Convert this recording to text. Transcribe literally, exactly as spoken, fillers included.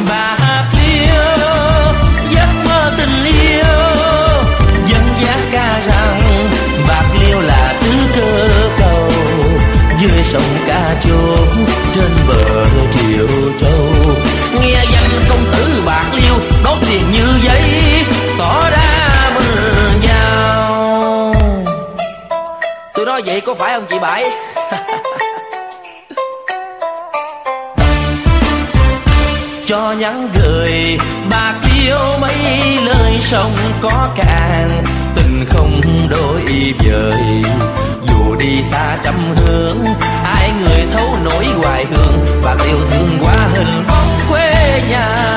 Bạc Liêu giấc mơ tình yêu, dân gian ca rằng Bạc Liêu là tứ cơ cầu, dưới sông Ca Chốt trên bờ Triệu Châu. Nghe danh công tử Bạc Liêu đốt tiền như giấy, tỏ ra mừng giàu. Tôi nói vậy có phải không chị Bảy? Cho nhắn gửi Bạc Liêu mấy lời sông có cạn, tình không đổi vời dù đi xa trăm hướng, ai người thấu nỗi hoài hương. Bạc Liêu thương quá hình bóng quê nhà.